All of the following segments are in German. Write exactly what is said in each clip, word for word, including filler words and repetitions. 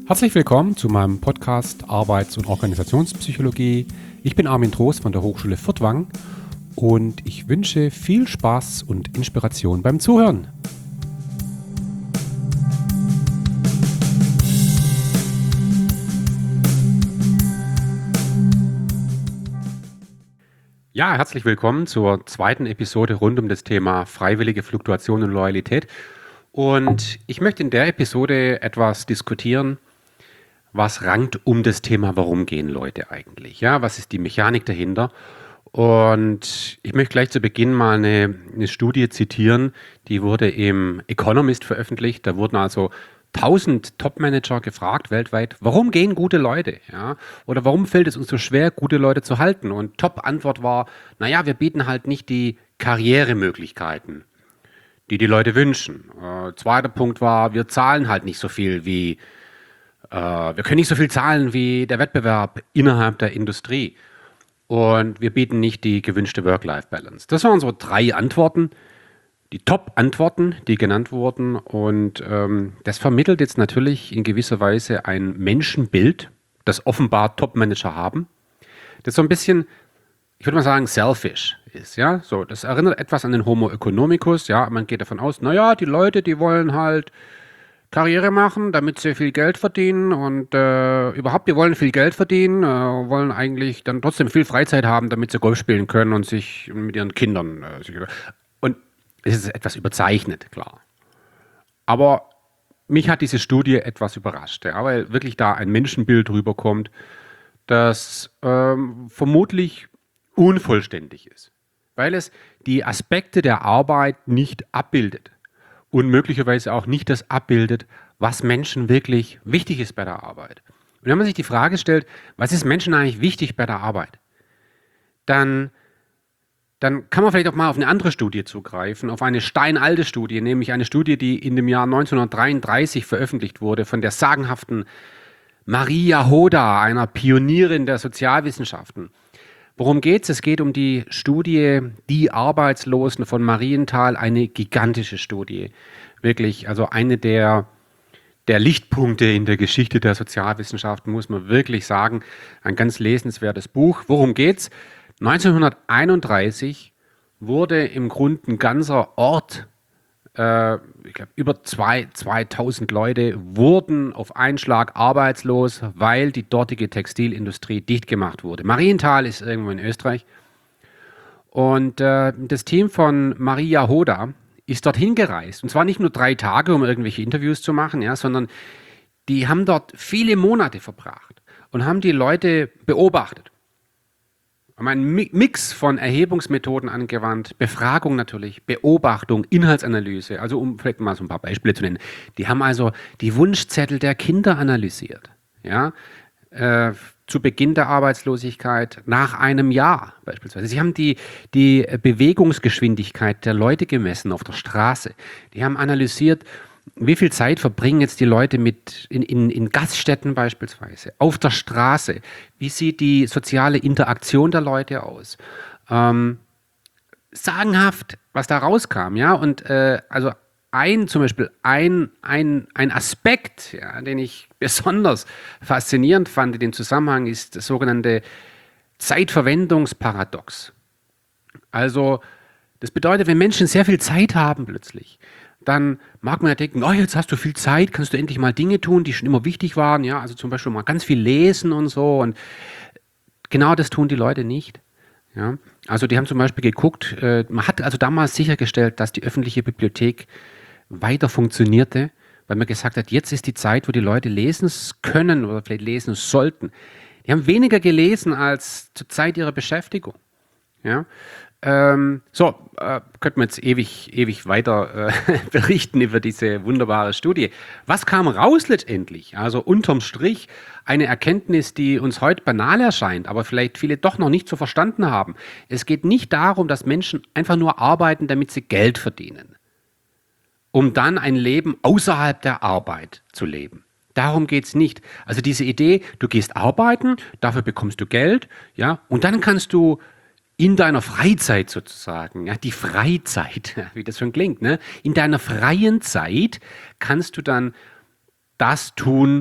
Herzlich willkommen zu meinem Podcast Arbeits- und Organisationspsychologie. Ich bin Armin Trost von der Hochschule Furtwangen und ich wünsche viel Spaß und Inspiration beim Zuhören. Ja, herzlich willkommen zur zweiten Episode rund um das Thema freiwillige Fluktuation und Loyalität. Und ich möchte in der Episode etwas diskutieren, was rankt um das Thema, warum gehen Leute eigentlich? Ja, was ist die Mechanik dahinter? Und ich möchte gleich zu Beginn mal eine, eine Studie zitieren, die wurde im Economist veröffentlicht. Da wurden also tausend Top-Manager gefragt weltweit, warum gehen gute Leute? Ja? Oder warum fällt es uns so schwer, gute Leute zu halten? Und Top-Antwort war, naja, wir bieten halt nicht die Karrieremöglichkeiten, die die Leute wünschen. Äh, zweiter Punkt war, wir zahlen halt nicht so viel wie Äh, wir können nicht so viel zahlen wie der Wettbewerb innerhalb der Industrie. Und wir bieten nicht die gewünschte Work-Life-Balance. Das waren so drei Antworten, die Top-Antworten, die genannt wurden. Und ähm, das vermittelt jetzt natürlich in gewisser Weise ein Menschenbild, das offenbar Top-Manager haben, das so ein bisschen, ich würde mal sagen, selfish ist. Ja? So, das erinnert etwas an den Homo economicus. Ja? Man geht davon aus, naja, die Leute, die wollen halt Karriere machen, damit sie viel Geld verdienen und äh, überhaupt, die wollen viel Geld verdienen, äh, wollen eigentlich dann trotzdem viel Freizeit haben, damit sie Golf spielen können und sich mit ihren Kindern äh, sich, und es ist etwas überzeichnet, klar. Aber mich hat diese Studie etwas überrascht, ja, weil wirklich da ein Menschenbild rüberkommt, das ähm, vermutlich unvollständig ist, weil es die Aspekte der Arbeit nicht abbildet. Und möglicherweise auch nicht das abbildet, was Menschen wirklich wichtig ist bei der Arbeit. Und wenn man sich die Frage stellt, was ist Menschen eigentlich wichtig bei der Arbeit, dann, dann kann man vielleicht auch mal auf eine andere Studie zugreifen, auf eine steinalte Studie, nämlich eine Studie, die in dem Jahr neunzehnhundertdreiunddreißig veröffentlicht wurde von der sagenhaften Maria Hoda, einer Pionierin der Sozialwissenschaften. Worum geht es? Es geht um die Studie Die Arbeitslosen von Marienthal, eine gigantische Studie. Wirklich, also eine der, der Lichtpunkte in der Geschichte der Sozialwissenschaften, muss man wirklich sagen. Ein ganz lesenswertes Buch. Worum geht's? neunzehnhunderteinunddreißig wurde im Grunde ein ganzer Ort, äh, ich glaube über zweitausend Leute wurden auf einen Schlag arbeitslos, weil die dortige Textilindustrie dicht gemacht wurde. Marienthal ist irgendwo in Österreich. Und äh, das Team von Maria Hoda ist dorthin gereist. Und zwar nicht nur drei Tage, um irgendwelche Interviews zu machen, ja, sondern die haben dort viele Monate verbracht und haben die Leute beobachtet. Haben einen Mix von Erhebungsmethoden angewandt, Befragung natürlich, Beobachtung, Inhaltsanalyse, also um vielleicht mal so ein paar Beispiele zu nennen. Die haben also die Wunschzettel der Kinder analysiert, ja, äh, zu Beginn der Arbeitslosigkeit, nach einem Jahr beispielsweise. Sie haben die, die Bewegungsgeschwindigkeit der Leute gemessen auf der Straße. Die haben analysiert, wie viel Zeit verbringen jetzt die Leute mit in, in, in Gaststätten beispielsweise, auf der Straße? Wie sieht die soziale Interaktion der Leute aus? Ähm, sagenhaft, was da rauskam, ja. Und äh, also ein zum Beispiel ein, ein, ein Aspekt, ja, den ich besonders faszinierend fand in dem Zusammenhang, ist das sogenannte Zeitverwendungsparadox. Also das bedeutet, wenn Menschen sehr viel Zeit haben plötzlich, dann mag man ja denken, oh, jetzt hast du viel Zeit, kannst du endlich mal Dinge tun, die schon immer wichtig waren, ja, also zum Beispiel mal ganz viel lesen und so, und genau das tun die Leute nicht. Ja. Also die haben zum Beispiel geguckt, äh, man hat also damals sichergestellt, dass die öffentliche Bibliothek weiter funktionierte, weil man gesagt hat, jetzt ist die Zeit, wo die Leute lesen können oder vielleicht lesen sollten. Die haben weniger gelesen als zur Zeit ihrer Beschäftigung. Ja. Ähm, so, äh, könnten wir jetzt ewig, ewig weiter äh, berichten über diese wunderbare Studie. Was kam raus letztendlich? Also unterm Strich eine Erkenntnis, die uns heute banal erscheint, aber vielleicht viele doch noch nicht so verstanden haben. Es geht nicht darum, dass Menschen einfach nur arbeiten, damit sie Geld verdienen, um dann ein Leben außerhalb der Arbeit zu leben. Darum geht es nicht. Also diese Idee, du gehst arbeiten, dafür bekommst du Geld, ja, und dann kannst du in deiner Freizeit sozusagen, ja, die Freizeit, wie das schon klingt, ne? In deiner freien Zeit kannst du dann das tun,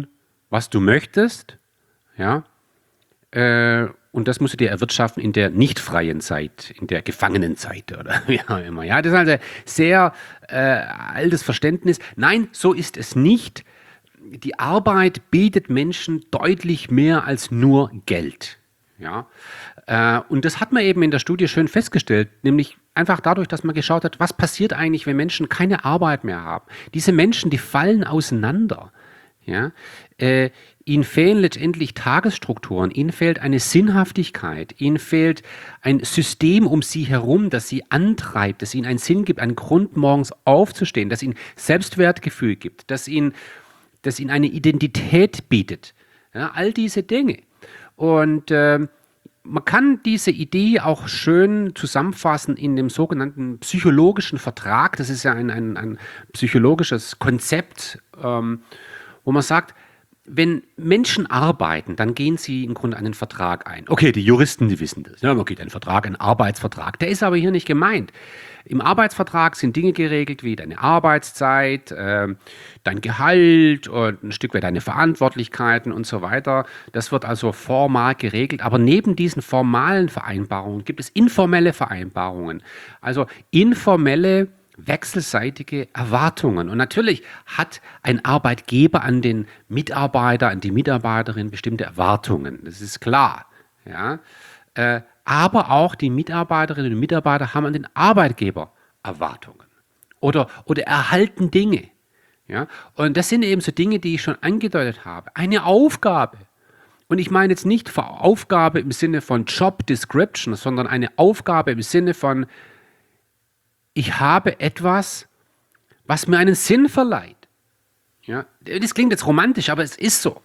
was du möchtest, ja, äh, und das musst du dir erwirtschaften in der nicht freien Zeit, in der Gefangenenzeit oder wie auch immer. Ja, das ist also sehr äh, altes Verständnis. Nein, so ist es nicht. Die Arbeit bietet Menschen deutlich mehr als nur Geld. Ja, äh, und das hat man eben in der Studie schön festgestellt, nämlich einfach dadurch, dass man geschaut hat, was passiert eigentlich, wenn Menschen keine Arbeit mehr haben. Diese Menschen, die fallen auseinander. Ja, äh, ihnen fehlen letztendlich Tagesstrukturen, ihnen fehlt eine Sinnhaftigkeit, ihnen fehlt ein System um sie herum, das sie antreibt, das ihnen einen Sinn gibt, einen Grund, morgens aufzustehen, das ihnen Selbstwertgefühl gibt, das ihnen, das ihnen eine Identität bietet. Ja, all diese Dinge. Und äh, man kann diese Idee auch schön zusammenfassen in dem sogenannten psychologischen Vertrag. Das ist ja ein, ein, ein psychologisches Konzept, ähm, wo man sagt, wenn Menschen arbeiten, dann gehen sie im Grunde einen Vertrag ein. Okay, die Juristen, die wissen das. Ja, man geht einen Vertrag, einen Arbeitsvertrag. Der ist aber hier nicht gemeint. Im Arbeitsvertrag sind Dinge geregelt wie deine Arbeitszeit, äh, dein Gehalt und ein Stück weit deine Verantwortlichkeiten und so weiter. Das wird also formal geregelt. Aber neben diesen formalen Vereinbarungen gibt es informelle Vereinbarungen. Also informelle wechselseitige Erwartungen. Und natürlich hat ein Arbeitgeber an den Mitarbeiter, an die Mitarbeiterin bestimmte Erwartungen. Das ist klar. Ja? Äh, aber auch die Mitarbeiterinnen und Mitarbeiter haben an den Arbeitgeber Erwartungen oder, oder erhalten Dinge. Ja? Und das sind eben so Dinge, die ich schon angedeutet habe. Eine Aufgabe. Und ich meine jetzt nicht Aufgabe im Sinne von Job Description, sondern eine Aufgabe im Sinne von ich habe etwas, was mir einen Sinn verleiht. Ja, das klingt jetzt romantisch, aber es ist so.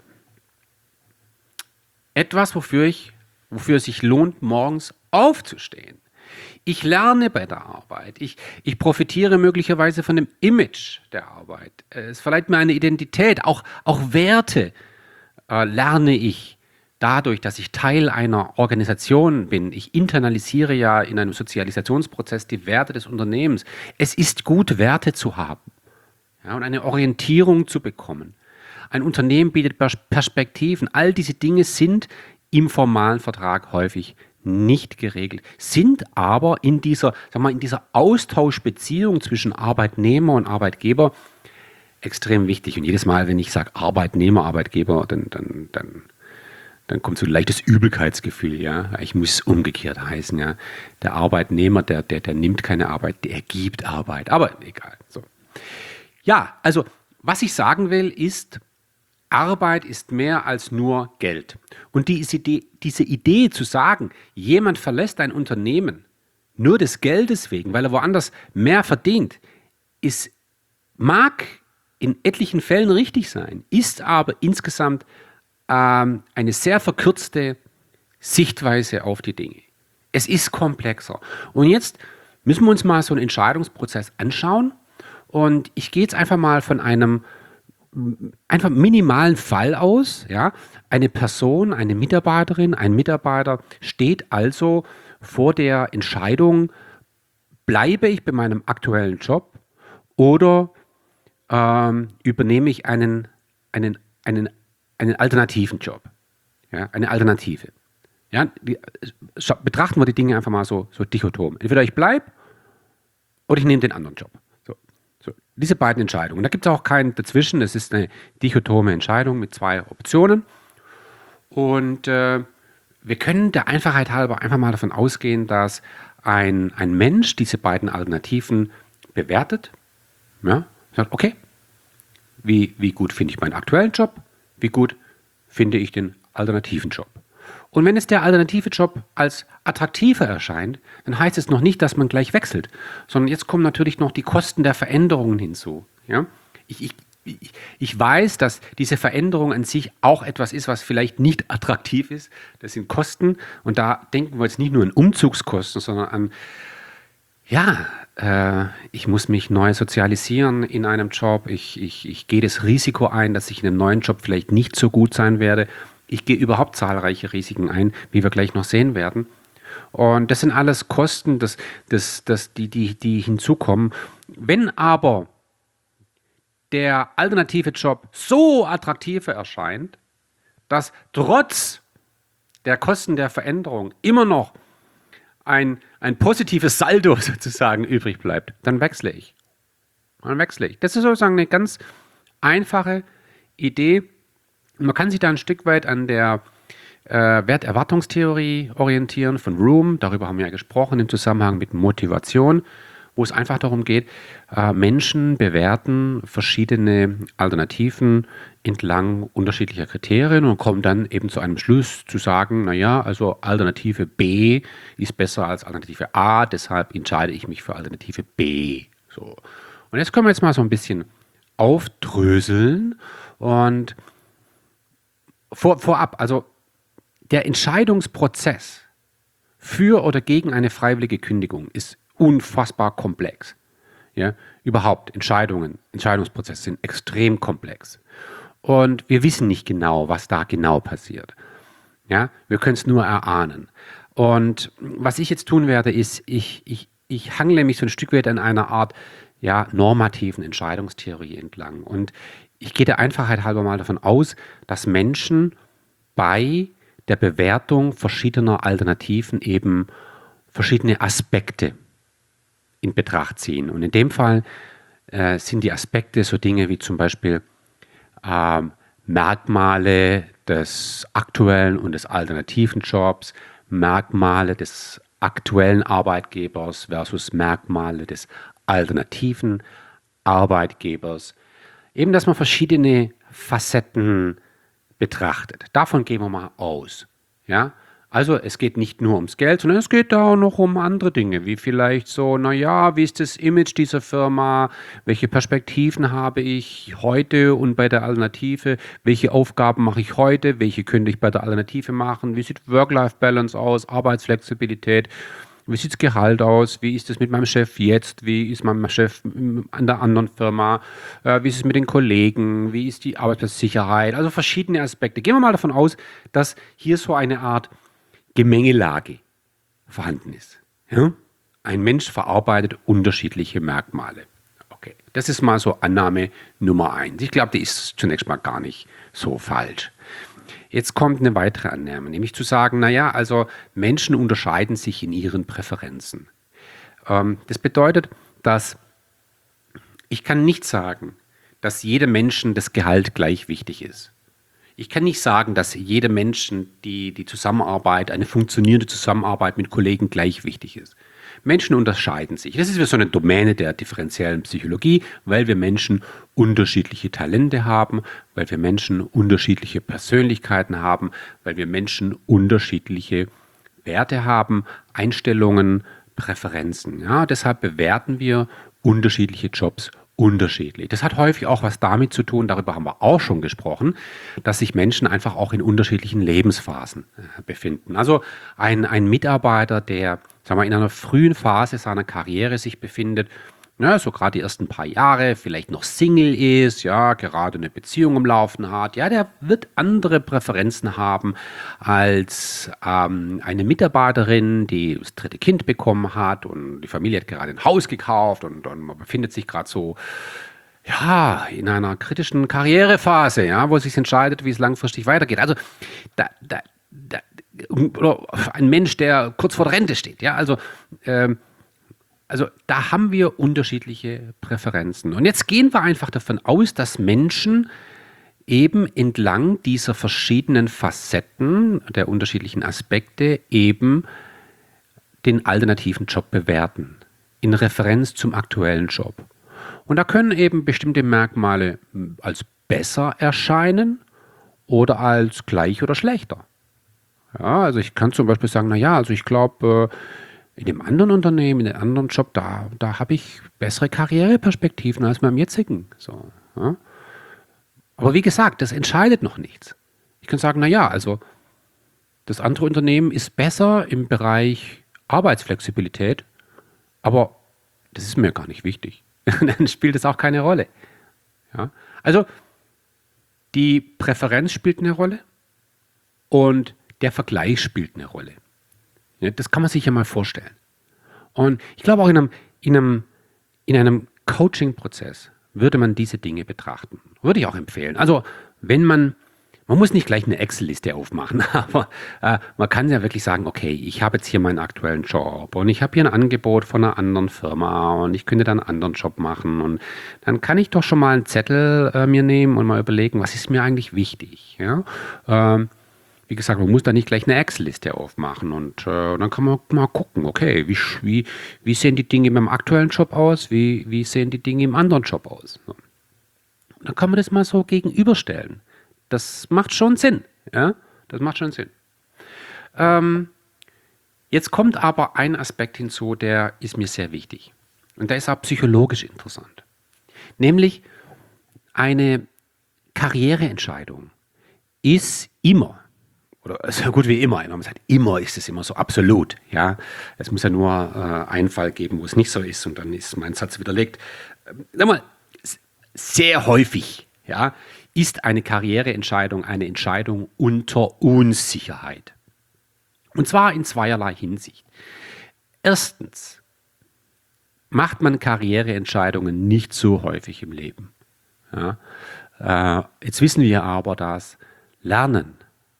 Etwas, wofür, ich, wofür es sich lohnt, morgens aufzustehen. Ich lerne bei der Arbeit. Ich, ich profitiere möglicherweise von dem Image der Arbeit. Es verleiht mir eine Identität, auch, auch Werte äh, lerne ich. Dadurch, dass ich Teil einer Organisation bin, ich internalisiere ja in einem Sozialisationsprozess die Werte des Unternehmens. Es ist gut, Werte zu haben, ja, und eine Orientierung zu bekommen. Ein Unternehmen bietet Perspektiven. All diese Dinge sind im formalen Vertrag häufig nicht geregelt, sind aber in dieser, sag mal, in dieser Austauschbeziehung zwischen Arbeitnehmer und Arbeitgeber extrem wichtig. Und jedes Mal, wenn ich sage Arbeitnehmer, Arbeitgeber, dann, dann, dann Dann kommt so ein leichtes Übelkeitsgefühl, ja. Ich muss es umgekehrt heißen, ja. Der Arbeitnehmer, der, der, der nimmt keine Arbeit, der gibt Arbeit. Aber egal. So. Ja, also was ich sagen will, ist, Arbeit ist mehr als nur Geld. Und diese Idee, diese Idee zu sagen, jemand verlässt ein Unternehmen nur des Geldes wegen, weil er woanders mehr verdient, ist, mag in etlichen Fällen richtig sein, ist aber insgesamt eine sehr verkürzte Sichtweise auf die Dinge. Es ist komplexer. Und jetzt müssen wir uns mal so einen Entscheidungsprozess anschauen. Und ich gehe jetzt einfach mal von einem einfach minimalen Fall aus. Ja? Eine Person, eine Mitarbeiterin, ein Mitarbeiter steht also vor der Entscheidung, bleibe ich bei meinem aktuellen Job oder ähm, übernehme ich einen, einen, einen einen alternativen Job, ja, eine Alternative. Ja, die, betrachten wir die Dinge einfach mal so, so dichotom. Entweder ich bleibe oder ich nehme den anderen Job. So, so. Diese beiden Entscheidungen. Da gibt es auch keinen dazwischen. Es ist eine dichotome Entscheidung mit zwei Optionen. Und äh, wir können der Einfachheit halber einfach mal davon ausgehen, dass ein, ein Mensch diese beiden Alternativen bewertet. Ja, sagt, okay, wie, wie gut finde ich meinen aktuellen Job? Wie gut finde ich den alternativen Job? Und wenn es der alternative Job als attraktiver erscheint, dann heißt es noch nicht, dass man gleich wechselt, sondern jetzt kommen natürlich noch die Kosten der Veränderungen hinzu. Ja? Ich, ich, ich, ich weiß, dass diese Veränderung an sich auch etwas ist, was vielleicht nicht attraktiv ist. Das sind Kosten und da denken wir jetzt nicht nur an Umzugskosten, sondern an, ja, äh, ich muss mich neu sozialisieren in einem Job. Ich, ich, ich gehe das Risiko ein, dass ich in einem neuen Job vielleicht nicht so gut sein werde. Ich gehe überhaupt zahlreiche Risiken ein, wie wir gleich noch sehen werden. Und das sind alles Kosten, das, das, das, die, die, die hinzukommen. Wenn aber der alternative Job so attraktiv erscheint, dass trotz der Kosten der Veränderung immer noch ein, ein positives Saldo sozusagen übrig bleibt, dann wechsle ich. Dann wechsle ich. Das ist sozusagen eine ganz einfache Idee. Man kann sich da ein Stück weit an der äh, Werterwartungstheorie orientieren von Room. Darüber haben wir ja gesprochen im Zusammenhang mit Motivation, wo es einfach darum geht, äh, Menschen bewerten verschiedene Alternativen entlang unterschiedlicher Kriterien und kommen dann eben zu einem Schluss zu sagen, naja, also Alternative B ist besser als Alternative A, deshalb entscheide ich mich für Alternative B. So. Und jetzt können wir jetzt mal so ein bisschen aufdröseln und vor, vorab, also der Entscheidungsprozess für oder gegen eine freiwillige Kündigung ist unfassbar komplex. Ja, überhaupt Entscheidungen, Entscheidungsprozesse sind extrem komplex. Und wir wissen nicht genau, was da genau passiert. Ja, wir können es nur erahnen. Und was ich jetzt tun werde, ist, ich, ich, ich hangle mich so ein Stück weit an einer Art ja, normativen Entscheidungstheorie entlang. Und ich gehe der Einfachheit halber mal davon aus, dass Menschen bei der Bewertung verschiedener Alternativen eben verschiedene Aspekte in Betracht ziehen. Und in dem Fall äh, sind die Aspekte so Dinge wie zum Beispiel äh, Merkmale des aktuellen und des alternativen Jobs, Merkmale des aktuellen Arbeitgebers versus Merkmale des alternativen Arbeitgebers. Eben, dass man verschiedene Facetten betrachtet. Davon gehen wir mal aus. Ja? Also es geht nicht nur ums Geld, sondern es geht da auch noch um andere Dinge, wie vielleicht so, naja, wie ist das Image dieser Firma, welche Perspektiven habe ich heute und bei der Alternative, welche Aufgaben mache ich heute, welche könnte ich bei der Alternative machen, wie sieht Work-Life-Balance aus, Arbeitsflexibilität, wie sieht das Gehalt aus, wie ist es mit meinem Chef jetzt, wie ist mein Chef an der anderen Firma, äh, wie ist es mit den Kollegen, wie ist die Arbeitsplatzsicherheit, also verschiedene Aspekte. Gehen wir mal davon aus, dass hier so eine Art Gemengelage vorhanden ist. Ja? Ein Mensch verarbeitet unterschiedliche Merkmale. Okay, das ist mal so Annahme Nummer eins. Ich glaube, die ist zunächst mal gar nicht so falsch. Jetzt kommt eine weitere Annahme, nämlich zu sagen, naja, also Menschen unterscheiden sich in ihren Präferenzen. Ähm, das bedeutet, dass ich kann nicht sagen, dass jedem Menschen das Gehalt gleich wichtig ist. Ich kann nicht sagen, dass jedem Menschen die, die Zusammenarbeit, eine funktionierende Zusammenarbeit mit Kollegen gleich wichtig ist. Menschen unterscheiden sich. Das ist wie so eine Domäne der differenziellen Psychologie, weil wir Menschen unterschiedliche Talente haben, weil wir Menschen unterschiedliche Persönlichkeiten haben, weil wir Menschen unterschiedliche Werte haben, Einstellungen, Präferenzen. Ja, deshalb bewerten wir unterschiedliche Jobs unterschiedlich. Das hat häufig auch was damit zu tun, darüber haben wir auch schon gesprochen, dass sich Menschen einfach auch in unterschiedlichen Lebensphasen äh, befinden. Also ein, ein Mitarbeiter, der sagen wir, in einer frühen Phase seiner Karriere sich befindet, ja, so gerade die ersten paar Jahre, vielleicht noch Single ist, ja, gerade eine Beziehung im Laufen hat, ja, der wird andere Präferenzen haben als ähm, eine Mitarbeiterin, die das dritte Kind bekommen hat und die Familie hat gerade ein Haus gekauft und, und man befindet sich gerade so, ja, in einer kritischen Karrierephase, ja, wo sich entscheidet, wie es langfristig weitergeht. Also da, da, da, oder ein Mensch, der kurz vor der Rente steht, ja, also ähm, Also da haben wir unterschiedliche Präferenzen. Und jetzt gehen wir einfach davon aus, dass Menschen eben entlang dieser verschiedenen Facetten der unterschiedlichen Aspekte eben den alternativen Job bewerten, in Referenz zum aktuellen Job. Und da können eben bestimmte Merkmale als besser erscheinen oder als gleich oder schlechter. Ja, also ich kann zum Beispiel sagen, naja, also ich glaube, in dem anderen Unternehmen, in dem anderen Job, da, da habe ich bessere Karriereperspektiven als beim jetzigen. So, ja. Aber wie gesagt, das entscheidet noch nichts. Ich kann sagen, naja, also das andere Unternehmen ist besser im Bereich Arbeitsflexibilität, aber das ist mir gar nicht wichtig. Dann spielt es auch keine Rolle. Ja. Also die Präferenz spielt eine Rolle und der Vergleich spielt eine Rolle. Ja, das kann man sich ja mal vorstellen. Und ich glaube auch in einem, in einem, in einem Coaching-Prozess würde man diese Dinge betrachten. Würde ich auch empfehlen. Also wenn man, man muss nicht gleich eine Excel-Liste aufmachen, aber äh, man kann ja wirklich sagen, okay, ich habe jetzt hier meinen aktuellen Job und ich habe hier ein Angebot von einer anderen Firma und ich könnte dann einen anderen Job machen und dann kann ich doch schon mal einen Zettel äh, mir nehmen und mal überlegen, was ist mir eigentlich wichtig. Ja? Ähm, wie gesagt, man muss da nicht gleich eine Excel-Liste aufmachen und äh, dann kann man mal gucken, okay, wie, wie, wie sehen die Dinge in meinem aktuellen Job aus, wie, wie sehen die Dinge im anderen Job aus. So. Dann kann man das mal so gegenüberstellen. Das macht schon Sinn. Ja? Das macht schon Sinn. Ähm, jetzt kommt aber ein Aspekt hinzu, der ist mir sehr wichtig. Und der ist auch psychologisch interessant. Nämlich eine Karriereentscheidung ist immer, oder so gut wie immer, man sagt, immer ist es immer so, absolut. Ja? Es muss ja nur äh, einen Fall geben, wo es nicht so ist und dann ist mein Satz widerlegt. Ähm, sag mal, sehr häufig, ja, ist eine Karriereentscheidung eine Entscheidung unter Unsicherheit. Und zwar in zweierlei Hinsicht. Erstens macht man Karriereentscheidungen nicht so häufig im Leben. Ja, äh, jetzt wissen wir aber, dass Lernen,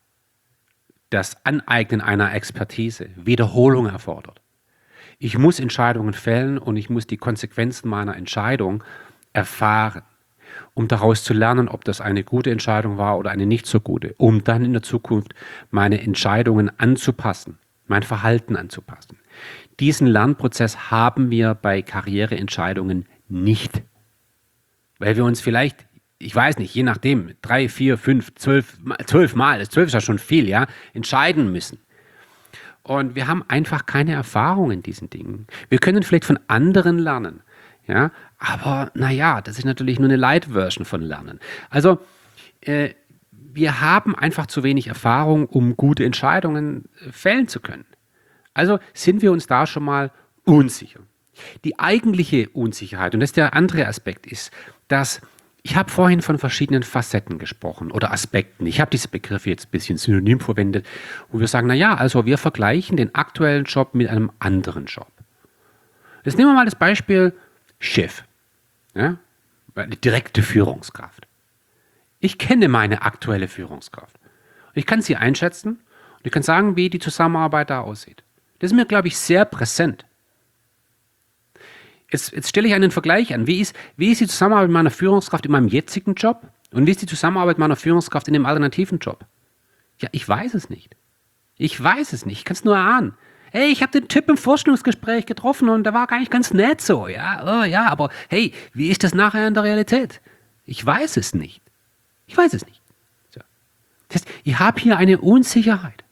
das Aneignen einer Expertise Wiederholung erfordert. Ich muss Entscheidungen fällen und ich muss die Konsequenzen meiner Entscheidung erfahren, um daraus zu lernen, ob das eine gute Entscheidung war oder eine nicht so gute, um dann in der Zukunft meine Entscheidungen anzupassen, mein Verhalten anzupassen. Diesen Lernprozess haben wir bei Karriereentscheidungen nicht, weil wir uns vielleicht, ich weiß nicht, je nachdem, drei, vier, fünf, zwölf, zwölf Mal, das zwölf ist ja schon viel, ja, entscheiden müssen. Und wir haben einfach keine Erfahrung in diesen Dingen. Wir können vielleicht von anderen lernen, ja, aber naja, das ist natürlich nur eine Light-Version von Lernen. Also äh, wir haben einfach zu wenig Erfahrung, um gute Entscheidungen fällen zu können. Also sind wir uns da schon mal unsicher. Die eigentliche Unsicherheit, und das ist der andere Aspekt, ist, dass ich habe vorhin von verschiedenen Facetten gesprochen oder Aspekten. Ich habe diese Begriffe jetzt ein bisschen synonym verwendet, wo wir sagen, naja, also wir vergleichen den aktuellen Job mit einem anderen Job. Jetzt nehmen wir mal das Beispiel Chef, ja, eine direkte Führungskraft. Ich kenne meine aktuelle Führungskraft. Ich kann sie einschätzen und ich kann sagen, wie die Zusammenarbeit da aussieht. Das ist mir, glaube ich, sehr präsent. Jetzt, jetzt stelle ich einen Vergleich an. Wie ist, wie ist die Zusammenarbeit meiner Führungskraft in meinem jetzigen Job und wie ist die Zusammenarbeit meiner Führungskraft in dem alternativen Job? Ja, ich weiß es nicht. Ich weiß es nicht. Ich kann es nur erahnen. Hey, ich habe den Typ im Vorstellungsgespräch getroffen und der war gar nicht ganz nett so, ja, oh, ja, aber hey, wie ist das nachher in der Realität? Ich weiß es nicht. Ich weiß es nicht. So. Das heißt, ich habe hier eine Unsicherheit,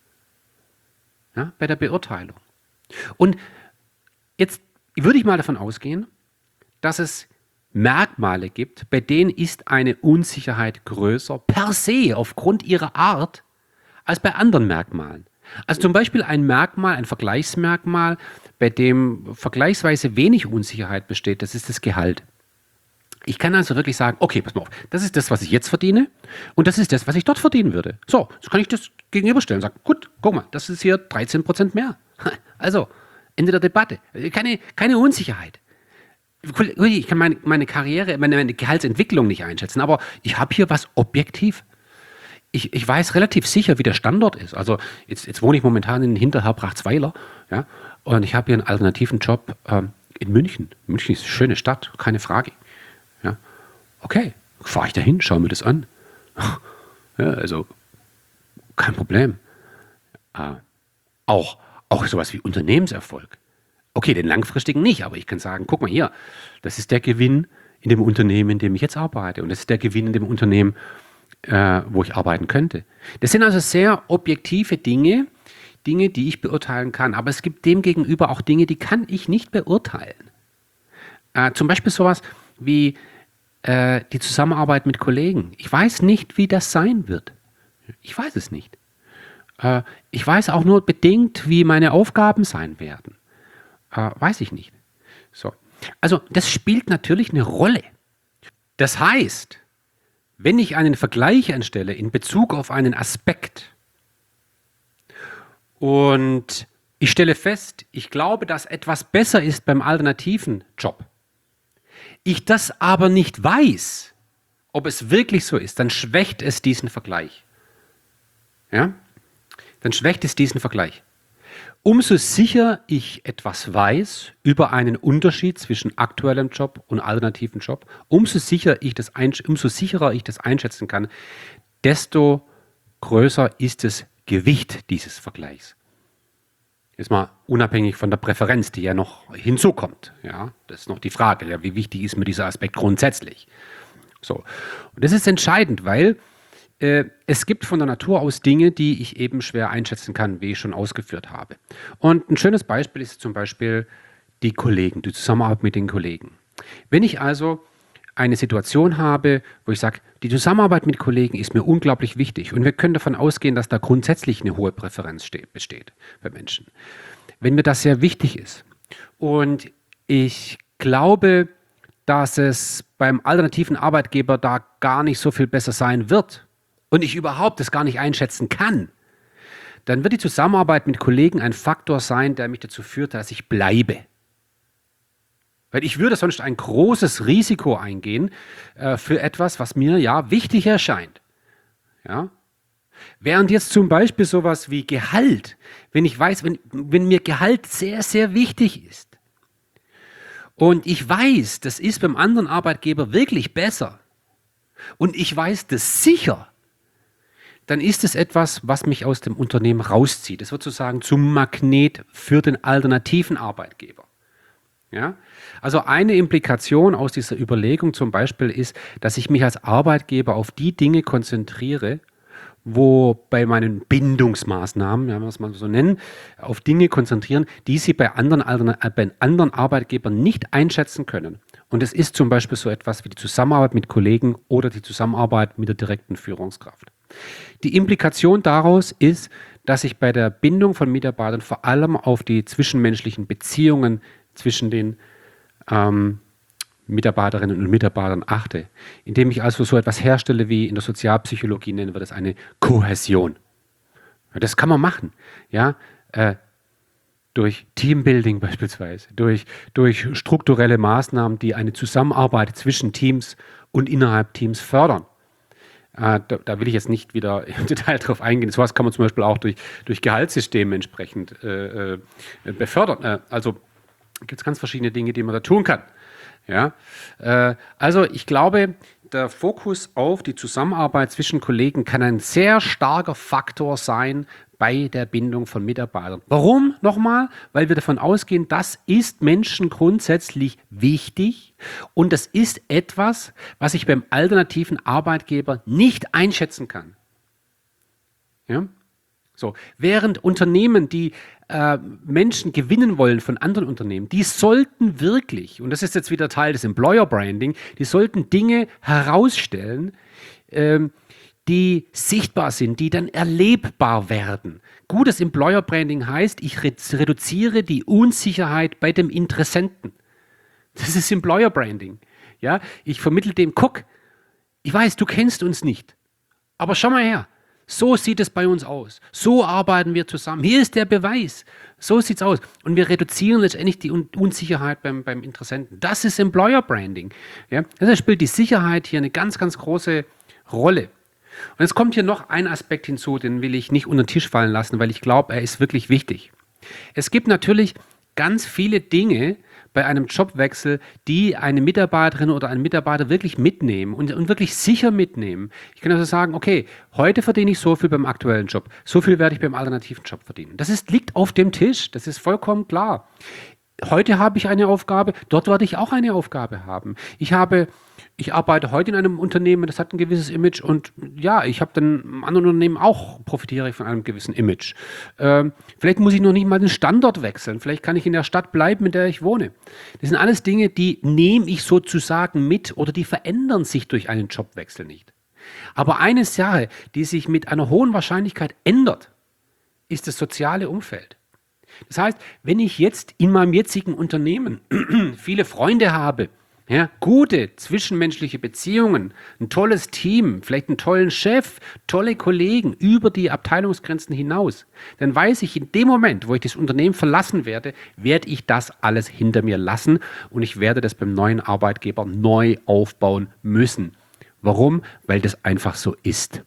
ja, bei der Beurteilung. Und jetzt würde ich mal davon ausgehen, dass es Merkmale gibt, bei denen ist eine Unsicherheit größer per se aufgrund ihrer Art als bei anderen Merkmalen. Also zum Beispiel ein Merkmal, ein Vergleichsmerkmal, bei dem vergleichsweise wenig Unsicherheit besteht, das ist das Gehalt. Ich kann also wirklich sagen, okay, pass mal auf, das ist das, was ich jetzt verdiene und das ist das, was ich dort verdienen würde. So, jetzt kann ich das gegenüberstellen und sagen, gut, guck mal, das ist hier dreizehn Prozent mehr. Also, Ende der Debatte. Keine, keine Unsicherheit. Ich kann meine, meine Karriere, meine, meine Gehaltsentwicklung nicht einschätzen, aber ich habe hier was objektiv. Ich, ich weiß relativ sicher, wie der Standort ist. Also jetzt, jetzt wohne ich momentan in Hinterherbrachtsweiler, ja, und ich habe hier einen alternativen Job ähm, in München. München ist eine schöne Stadt, keine Frage. Ja. Okay, fahre ich dahin, schaue mir das an. Ja, also kein Problem. Äh, auch, auch sowas wie Unternehmenserfolg. Okay, den langfristigen nicht, aber ich kann sagen, guck mal hier, das ist der Gewinn in dem Unternehmen, in dem ich jetzt arbeite. Und das ist der Gewinn in dem Unternehmen, Äh, wo ich arbeiten könnte. Das sind also sehr objektive Dinge, Dinge, die ich beurteilen kann. Aber es gibt demgegenüber auch Dinge, die kann ich nicht beurteilen. Äh, zum Beispiel sowas wie äh, die Zusammenarbeit mit Kollegen. Ich weiß nicht, wie das sein wird. Ich weiß es nicht. Äh, ich weiß auch nur bedingt, wie meine Aufgaben sein werden. Äh, weiß ich nicht. So. Also das spielt natürlich eine Rolle. Das heißt, wenn ich einen Vergleich anstelle in Bezug auf einen Aspekt und ich stelle fest, ich glaube, dass etwas besser ist beim alternativen Job, ich das aber nicht weiß, ob es wirklich so ist, dann schwächt es diesen Vergleich. Ja? Dann schwächt es diesen Vergleich. Umso sicher ich etwas weiß über einen Unterschied zwischen aktuellem Job und alternativen Job, umso, sicher ich das einsch- umso sicherer ich das einschätzen kann, desto größer ist das Gewicht dieses Vergleichs. Jetzt mal unabhängig von der Präferenz, die ja noch hinzukommt. Ja, das ist noch die Frage, ja, wie wichtig ist mir dieser Aspekt grundsätzlich. So. Und das ist entscheidend, weil äh, es gibt von der Natur aus Dinge, die ich eben schwer einschätzen kann, wie ich schon ausgeführt habe. Und ein schönes Beispiel ist zum Beispiel die Kollegen, die Zusammenarbeit mit den Kollegen. Wenn ich also eine Situation habe, wo ich sage, die Zusammenarbeit mit Kollegen ist mir unglaublich wichtig und wir können davon ausgehen, dass da grundsätzlich eine hohe Präferenz steht, besteht bei Menschen. Wenn mir das sehr wichtig ist und ich glaube, dass es beim alternativen Arbeitgeber da gar nicht so viel besser sein wird und ich überhaupt das gar nicht einschätzen kann, dann wird die Zusammenarbeit mit Kollegen ein Faktor sein, der mich dazu führt, dass ich bleibe. Weil ich würde sonst ein großes Risiko eingehen äh, für etwas, was mir ja wichtig erscheint. Ja? Während jetzt zum Beispiel sowas wie Gehalt, wenn ich weiß, wenn, wenn mir Gehalt sehr, sehr wichtig ist und ich weiß, das ist beim anderen Arbeitgeber wirklich besser und ich weiß das sicher, dann ist es etwas, was mich aus dem Unternehmen rauszieht. Es wird sozusagen zum Magnet für den alternativen Arbeitgeber. Ja? Also eine Implikation aus dieser Überlegung zum Beispiel ist, dass ich mich als Arbeitgeber auf die Dinge konzentriere, wo bei meinen Bindungsmaßnahmen, ja, was man so nennen, auf Dinge konzentrieren, die sie bei anderen, äh, bei anderen Arbeitgebern nicht einschätzen können. Und es ist zum Beispiel so etwas wie die Zusammenarbeit mit Kollegen oder die Zusammenarbeit mit der direkten Führungskraft. Die Implikation daraus ist, dass ich bei der Bindung von Mitarbeitern vor allem auf die zwischenmenschlichen Beziehungen zwischen den ähm, Mitarbeiterinnen und Mitarbeitern achte, indem ich also so etwas herstelle, wie in der Sozialpsychologie nennen wir das eine Kohäsion. Ja, das kann man machen, ja, äh, durch Teambuilding beispielsweise, durch, durch strukturelle Maßnahmen, die eine Zusammenarbeit zwischen Teams und innerhalb Teams fördern. Äh, da, da will ich jetzt nicht wieder im Detail drauf eingehen. So etwas kann man zum Beispiel auch durch, durch Gehaltssysteme entsprechend äh, äh, befördern. Äh, also gibt es ganz verschiedene Dinge, die man da tun kann. Ja? Äh, also ich glaube, der Fokus auf die Zusammenarbeit zwischen Kollegen kann ein sehr starker Faktor sein bei der Bindung von Mitarbeitern. Warum? Nochmal, weil wir davon ausgehen, das ist Menschen grundsätzlich wichtig und das ist etwas, was ich beim alternativen Arbeitgeber nicht einschätzen kann. Ja? So, während Unternehmen, die äh, Menschen gewinnen wollen von anderen Unternehmen, die sollten wirklich, und das ist jetzt wieder Teil des Employer Branding, die sollten Dinge herausstellen, ähm, die sichtbar sind, die dann erlebbar werden. Gutes Employer Branding heißt, ich re- reduziere die Unsicherheit bei dem Interessenten. Das ist Employer Branding. Ja, ich vermittle dem, guck, ich weiß, du kennst uns nicht, aber schau mal her. So sieht es bei uns aus. So arbeiten wir zusammen. Hier ist der Beweis. So sieht es aus. Und wir reduzieren letztendlich die Un- Unsicherheit beim, beim Interessenten. Das ist Employer Branding. Ja? Deshalb spielt die Sicherheit hier eine ganz, ganz große Rolle. Und es kommt hier noch ein Aspekt hinzu, den will ich nicht unter den Tisch fallen lassen, weil ich glaube, er ist wirklich wichtig. Es gibt natürlich ganz viele Dinge bei einem Jobwechsel, die eine Mitarbeiterin oder einen Mitarbeiter wirklich mitnehmen und, und wirklich sicher mitnehmen. Ich kann also sagen, okay, heute verdiene ich so viel beim aktuellen Job, so viel werde ich beim alternativen Job verdienen. Das ist, liegt auf dem Tisch, das ist vollkommen klar. Heute habe ich eine Aufgabe, dort werde ich auch eine Aufgabe haben. Ich habe, ich arbeite heute in einem Unternehmen, das hat ein gewisses Image und ja, ich habe dann im anderen Unternehmen auch, profitiere ich von einem gewissen Image. Ähm, vielleicht muss ich noch nicht mal den Standort wechseln, vielleicht kann ich in der Stadt bleiben, in der ich wohne. Das sind alles Dinge, die nehme ich sozusagen mit oder die verändern sich durch einen Jobwechsel nicht. Aber eine Sache, die sich mit einer hohen Wahrscheinlichkeit ändert, ist das soziale Umfeld. Das heißt, wenn ich jetzt in meinem jetzigen Unternehmen viele Freunde habe, Ja, gute zwischenmenschliche Beziehungen, ein tolles Team, vielleicht einen tollen Chef, tolle Kollegen über die Abteilungsgrenzen hinaus. Dann weiß ich, in dem Moment, wo ich das Unternehmen verlassen werde, werde ich das alles hinter mir lassen und ich werde das beim neuen Arbeitgeber neu aufbauen müssen. Warum? Weil das einfach so ist.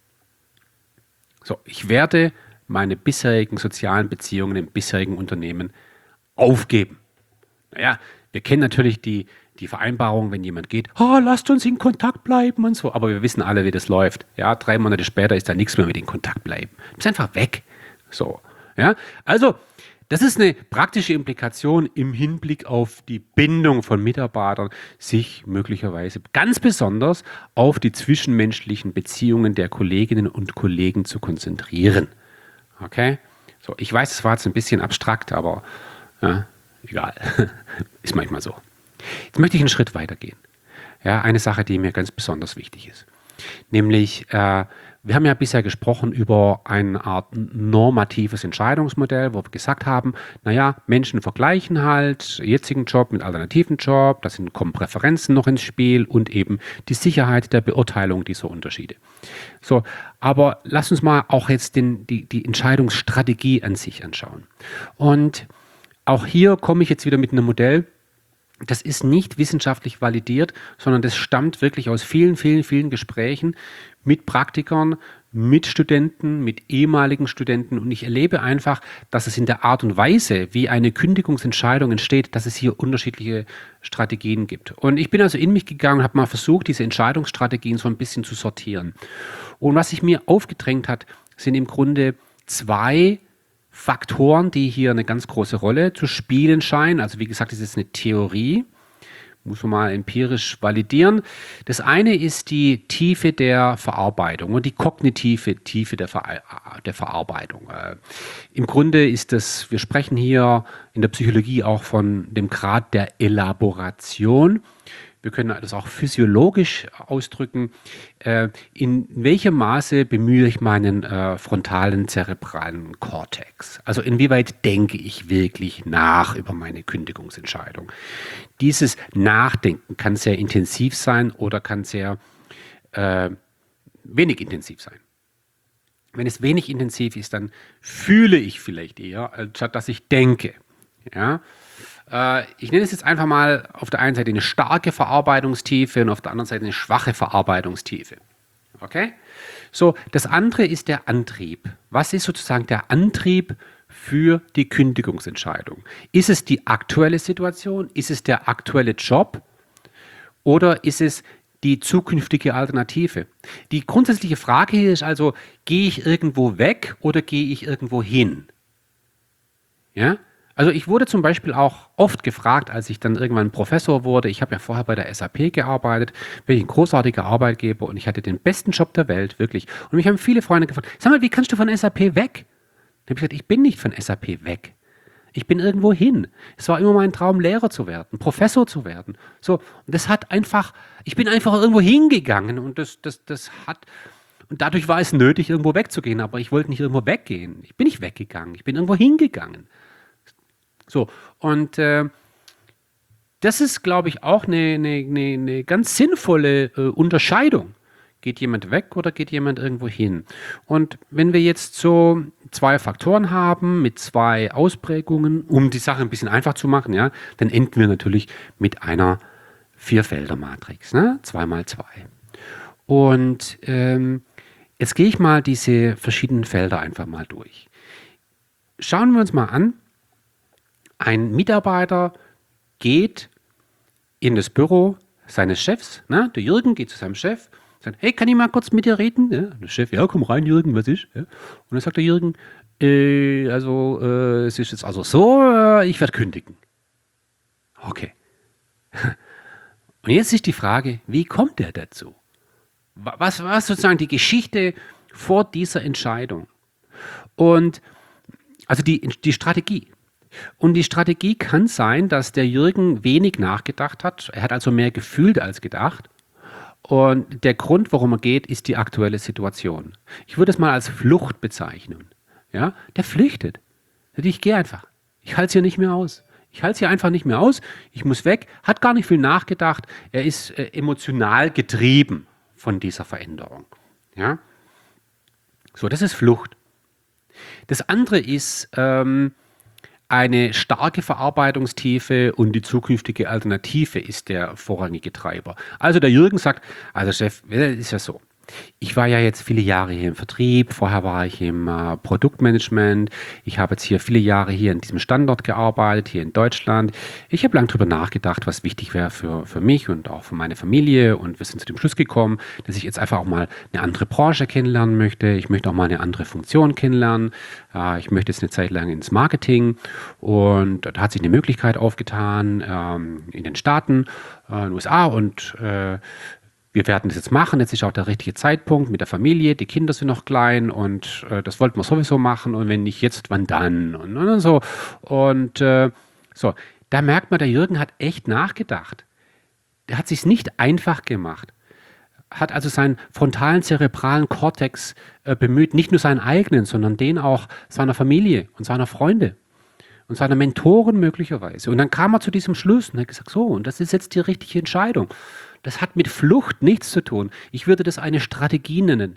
So, ich werde meine bisherigen sozialen Beziehungen im bisherigen Unternehmen aufgeben. Naja, wir kennen natürlich die, die Vereinbarung, wenn jemand geht, oh, lasst uns in Kontakt bleiben und so. Aber wir wissen alle, wie das läuft. Ja, drei Monate später ist da nichts mehr mit in Kontakt bleiben. Ist einfach weg. So, ja. Also, das ist eine praktische Implikation im Hinblick auf die Bindung von Mitarbeitern, sich möglicherweise ganz besonders auf die zwischenmenschlichen Beziehungen der Kolleginnen und Kollegen zu konzentrieren. Okay? So, ich weiß, es war jetzt ein bisschen abstrakt, aber ja, egal. Ist manchmal so. Jetzt möchte ich einen Schritt weitergehen. Ja, eine Sache, die mir ganz besonders wichtig ist. Nämlich, äh, wir haben ja bisher gesprochen über eine Art normatives Entscheidungsmodell, wo wir gesagt haben, naja, Menschen vergleichen halt jetzigen Job mit alternativen Job, da sind, kommen Präferenzen noch ins Spiel und eben die Sicherheit der Beurteilung dieser Unterschiede. So, aber lass uns mal auch jetzt den, die, die Entscheidungsstrategie an sich anschauen. Und auch hier komme ich jetzt wieder mit einem Modell. Das ist nicht wissenschaftlich validiert, sondern das stammt wirklich aus vielen, vielen, vielen Gesprächen mit Praktikern, mit Studenten, mit ehemaligen Studenten. Und ich erlebe einfach, dass es in der Art und Weise, wie eine Kündigungsentscheidung entsteht, dass es hier unterschiedliche Strategien gibt. Und ich bin also in mich gegangen und habe mal versucht, diese Entscheidungsstrategien so ein bisschen zu sortieren. Und was sich mir aufgedrängt hat, sind im Grunde zwei Faktoren, die hier eine ganz große Rolle zu spielen scheinen. Also wie gesagt, das ist eine Theorie, muss man mal empirisch validieren. Das eine ist die Tiefe der Verarbeitung und die kognitive Tiefe der, Ver der Verarbeitung. Äh, Im Grunde ist das, wir sprechen hier in der Psychologie auch von dem Grad der Elaboration. Wir können das auch physiologisch ausdrücken. Äh, in welchem Maße bemühe ich meinen äh, frontalen zerebralen Kortex? Also inwieweit denke ich wirklich nach über meine Kündigungsentscheidung? Dieses Nachdenken kann sehr intensiv sein oder kann sehr äh, wenig intensiv sein. Wenn es wenig intensiv ist, dann fühle ich vielleicht eher, anstatt dass ich denke. Ja? Ich nenne es jetzt einfach mal auf der einen Seite eine starke Verarbeitungstiefe und auf der anderen Seite eine schwache Verarbeitungstiefe. Okay? So, das andere ist der Antrieb. Was ist sozusagen der Antrieb für die Kündigungsentscheidung? Ist es die aktuelle Situation? Ist es der aktuelle Job? Oder ist es die zukünftige Alternative? Die grundsätzliche Frage hier ist also, gehe ich irgendwo weg oder gehe ich irgendwo hin? Ja? Also ich wurde zum Beispiel auch oft gefragt, als ich dann irgendwann Professor wurde, ich habe ja vorher bei der S A P gearbeitet, bin ich ein großartiger Arbeitgeber und ich hatte den besten Job der Welt, wirklich. Und mich haben viele Freunde gefragt, sag mal, wie kannst du von S A P weg? Dann habe ich gesagt, ich bin nicht von S A P weg. Ich bin irgendwo hin. Es war immer mein Traum, Lehrer zu werden, Professor zu werden. So, und das hat einfach, ich bin einfach irgendwo hingegangen und das, das, das hat, und dadurch war es nötig, irgendwo wegzugehen, aber ich wollte nicht irgendwo weggehen. Ich bin nicht weggegangen, ich bin irgendwo hingegangen. So, und äh, das ist, glaube ich, auch eine, eine, eine, eine ganz sinnvolle äh, Unterscheidung. Geht jemand weg oder geht jemand irgendwo hin? Und wenn wir jetzt so zwei Faktoren haben mit zwei Ausprägungen, um die Sache ein bisschen einfach zu machen, ja, dann enden wir natürlich mit einer Vierfelder-Matrix, ne? zwei mal zwei. Und ähm, jetzt gehe ich mal diese verschiedenen Felder einfach mal durch. Schauen wir uns mal an. Ein Mitarbeiter geht in das Büro seines Chefs, ne? Der Jürgen geht zu seinem Chef, sagt, hey, kann ich mal kurz mit dir reden? Ja, der Chef, ja, komm rein, Jürgen, was ist? Ja. Und dann sagt der Jürgen, äh, also, äh, es ist jetzt also so, äh, ich werde kündigen. Okay. Und jetzt ist die Frage, wie kommt er dazu? Was war sozusagen die Geschichte vor dieser Entscheidung? Und, also die, die Strategie. Und die Strategie kann sein, dass der Jürgen wenig nachgedacht hat. Er hat also mehr gefühlt als gedacht. Und der Grund, warum er geht, ist die aktuelle Situation. Ich würde es mal als Flucht bezeichnen. Ja? Der flüchtet. Ich gehe einfach. Ich halte es hier nicht mehr aus. Ich halte es hier einfach nicht mehr aus, ich muss weg, hat gar nicht viel nachgedacht, er ist äh, emotional getrieben von dieser Veränderung. Ja? So, das ist Flucht. Das andere ist ähm, eine starke Verarbeitungstiefe und die zukünftige Alternative ist der vorrangige Treiber. Also der Jürgen sagt, also Chef, das ist ja so. Ich war ja jetzt viele Jahre hier im Vertrieb, vorher war ich im äh, Produktmanagement, ich habe jetzt hier viele Jahre hier in diesem Standort gearbeitet, hier in Deutschland. Ich habe lange darüber nachgedacht, was wichtig wäre für, für mich und auch für meine Familie und wir sind zu dem Schluss gekommen, dass ich jetzt einfach auch mal eine andere Branche kennenlernen möchte. Ich möchte auch mal eine andere Funktion kennenlernen. Äh, ich möchte jetzt eine Zeit lang ins Marketing und da hat sich eine Möglichkeit aufgetan ähm, in den Staaten, äh, in den U S A und äh, wir werden das jetzt machen, jetzt ist auch der richtige Zeitpunkt mit der Familie, die Kinder sind noch klein und äh, das wollten wir sowieso machen und wenn nicht jetzt, wann dann? Und, und so. Und äh, so, da merkt man, der Jürgen hat echt nachgedacht. Der hat sich nicht einfach gemacht. Hat also seinen frontalen zerebralen Kortex äh, bemüht, nicht nur seinen eigenen, sondern den auch seiner Familie und seiner Freunde und seiner Mentoren möglicherweise. Und dann kam er zu diesem Schluss und hat gesagt, so, und das ist jetzt die richtige Entscheidung. Das hat mit Flucht nichts zu tun. Ich würde das eine Strategie nennen.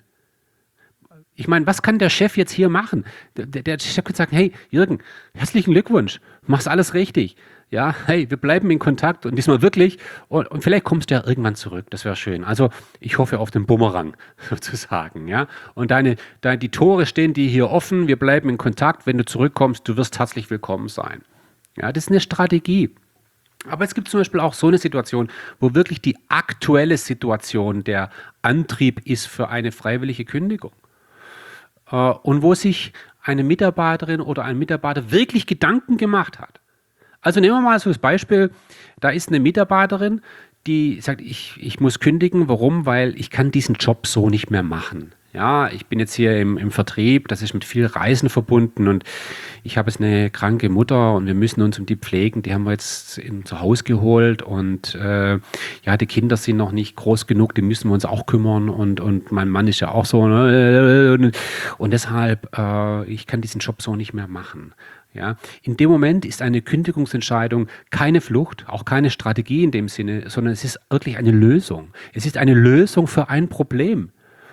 Ich meine, was kann der Chef jetzt hier machen? Der, der Chef kann sagen, hey, Jürgen, herzlichen Glückwunsch, du machst alles richtig. Ja, hey, wir bleiben in Kontakt und diesmal wirklich. Und, und vielleicht kommst du ja irgendwann zurück, das wäre schön. Also ich hoffe auf den Bumerang sozusagen. Ja? Und deine, deine, die Tore stehen dir hier offen, wir bleiben in Kontakt. Wenn du zurückkommst, du wirst herzlich willkommen sein. Ja, das ist eine Strategie. Aber es gibt zum Beispiel auch so eine Situation, wo wirklich die aktuelle Situation der Antrieb ist für eine freiwillige Kündigung. Äh, und wo sich eine Mitarbeiterin oder ein Mitarbeiter wirklich Gedanken gemacht hat. Also nehmen wir mal so das Beispiel, da ist eine Mitarbeiterin, die sagt, ich, ich muss kündigen. Warum? Weil ich kann diesen Job so nicht mehr machen. Ja, ich bin jetzt hier im, im Vertrieb, das ist mit viel Reisen verbunden und ich habe jetzt eine kranke Mutter und wir müssen uns um die pflegen. Die haben wir jetzt in, zu Hause geholt und äh, ja, die Kinder sind noch nicht groß genug, die müssen wir uns auch kümmern und, und mein Mann ist ja auch so. Ne? Und, und deshalb, äh, ich kann diesen Job so nicht mehr machen. Ja, in dem Moment ist eine Kündigungsentscheidung keine Flucht, auch keine Strategie in dem Sinne, sondern es ist wirklich eine Lösung. Es ist eine Lösung für ein Problem.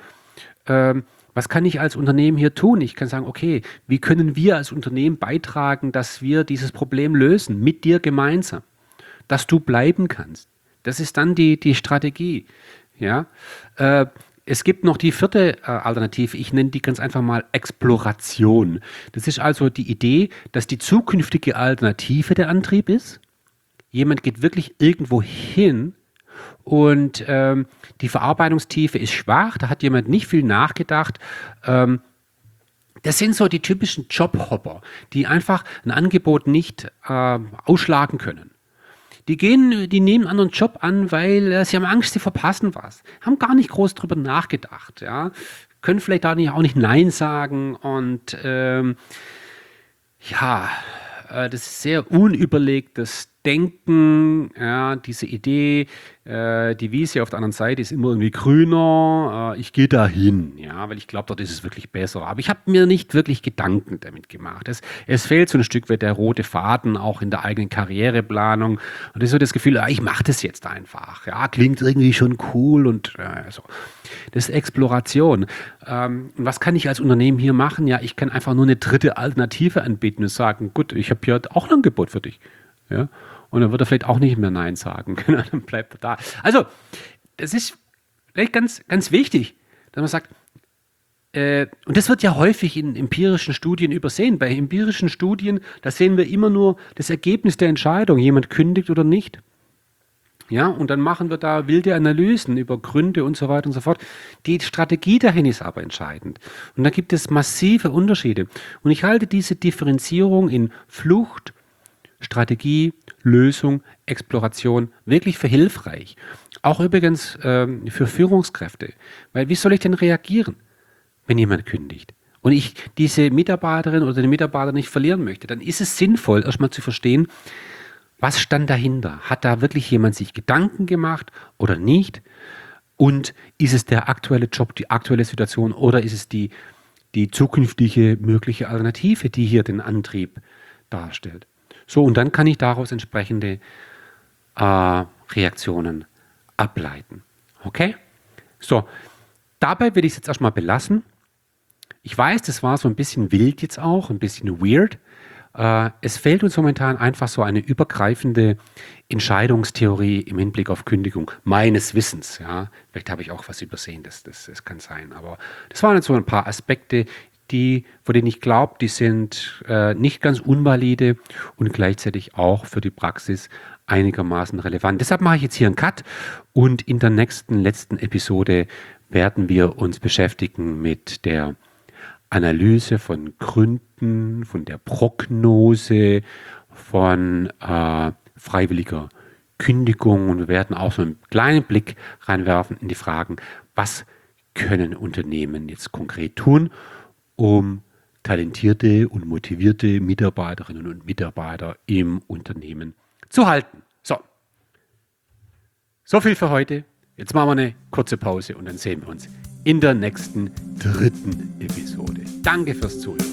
Ähm, was kann ich als Unternehmen hier tun? Ich kann sagen, okay, wie können wir als Unternehmen beitragen, dass wir dieses Problem lösen, mit dir gemeinsam, dass du bleiben kannst. Das ist dann die, die Strategie. Ja? Äh, Es gibt noch die vierte äh, Alternative, ich nenne die ganz einfach mal Exploration. Das ist also die Idee, dass die zukünftige Alternative der Antrieb ist. Jemand geht wirklich irgendwo hin und ähm, die Verarbeitungstiefe ist schwach, da hat jemand nicht viel nachgedacht. Ähm, das sind so die typischen Jobhopper, die einfach ein Angebot nicht äh, ausschlagen können. Die gehen, die nehmen einen anderen Job an, weil äh, sie haben Angst, sie verpassen was. Haben gar nicht groß drüber nachgedacht, ja. Können vielleicht da nicht, auch nicht Nein sagen und ähm, ja, äh, das ist sehr unüberlegtes Denken, ja, diese Idee, äh, die Wiese auf der anderen Seite ist immer irgendwie grüner, äh, ich gehe da hin, ja, weil ich glaube, dort ist es wirklich besser. Aber ich habe mir nicht wirklich Gedanken damit gemacht. Es, es fehlt so ein Stück weit der rote Faden, auch in der eigenen Karriereplanung. Und das ist so das Gefühl, ah, ich mache das jetzt einfach. Ja, klingt irgendwie schon cool und äh, so. Das ist Exploration. Ähm, was kann ich als Unternehmen hier machen? Ja, ich kann einfach nur eine dritte Alternative anbieten und sagen, gut, ich habe hier auch ein Angebot für dich. Ja. Und dann wird er vielleicht auch nicht mehr Nein sagen. Dann bleibt er da. Also, das ist vielleicht ganz, ganz wichtig, dass man sagt, äh, und das wird ja häufig in empirischen Studien übersehen. Bei empirischen Studien, da sehen wir immer nur das Ergebnis der Entscheidung, jemand kündigt oder nicht. Ja, und dann machen wir da wilde Analysen über Gründe und so weiter und so fort. Die Strategie dahin ist aber entscheidend. Und da gibt es massive Unterschiede. Und ich halte diese Differenzierung in Flucht, Strategie, Lösung, Exploration wirklich für hilfreich. Auch übrigens ähm, für Führungskräfte. Weil wie soll ich denn reagieren, wenn jemand kündigt? Und ich diese Mitarbeiterin oder den Mitarbeiter nicht verlieren möchte, dann ist es sinnvoll, erstmal zu verstehen, was stand dahinter? Hat da wirklich jemand sich Gedanken gemacht oder nicht? Und ist es der aktuelle Job, die aktuelle Situation oder ist es die, die zukünftige mögliche Alternative, die hier den Antrieb darstellt? So, und dann kann ich daraus entsprechende äh, Reaktionen ableiten. Okay? So, dabei will ich es jetzt erstmal belassen. Ich weiß, das war so ein bisschen wild jetzt auch, ein bisschen weird. Äh, es fehlt uns momentan einfach so eine übergreifende Entscheidungstheorie im Hinblick auf Kündigung, meines Wissens. Ja. Vielleicht habe ich auch was übersehen, das, das, das kann sein. Aber das waren jetzt so ein paar Aspekte, die, von denen ich glaube, die sind äh, nicht ganz unvalide und gleichzeitig auch für die Praxis einigermaßen relevant. Deshalb mache ich jetzt hier einen Cut und in der nächsten, letzten Episode werden wir uns beschäftigen mit der Analyse von Gründen, von der Prognose, von äh, freiwilliger Kündigung und wir werden auch so einen kleinen Blick reinwerfen in die Fragen, was können Unternehmen jetzt konkret tun, um talentierte und motivierte Mitarbeiterinnen und Mitarbeiter im Unternehmen zu halten. So, so viel für heute. Jetzt machen wir eine kurze Pause und dann sehen wir uns in der nächsten dritten Episode. Danke fürs Zuhören.